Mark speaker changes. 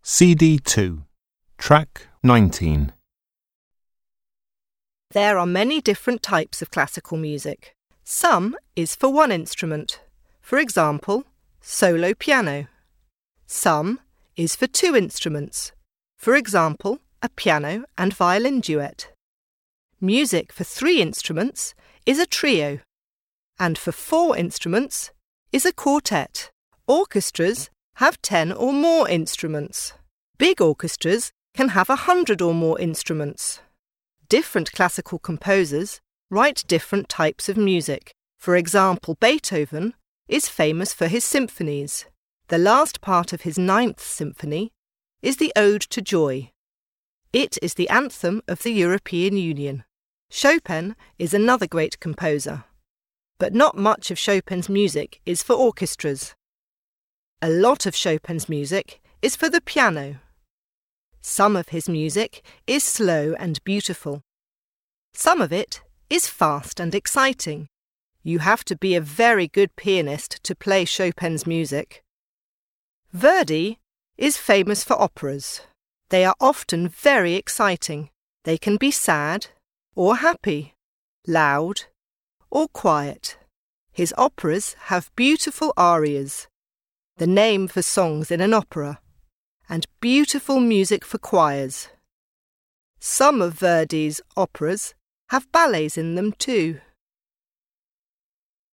Speaker 1: CD 2, Track 19.
Speaker 2: There are many different types of classical music. Some is for one instrument, for example, solo piano. Some is for two instruments, for example, a piano and violin duet. Music for three instruments is a trio, and for four instruments is a quartet. Orchestras have 10 or more instruments. Big orchestras can have 100 or more instruments. Different classical composers write different types of music. For example, Beethoven is famous for his symphonies. The last part of his 9th symphony is the Ode to Joy. It is the anthem of the European Union. Chopin is another great composer, but not much of Chopin's music is for orchestras. A lot of Chopin's music is for the piano. Some of his music is slow and beautiful. Some of it is fast and exciting. You have to be a very good pianist to play Chopin's music. Verdi is famous for operas. They are often very exciting. They can be sad or happy, loud or quiet. His operas have beautiful arias, the name for songs in an opera, and beautiful music for choirs. Some of Verdi's operas have ballets in them too.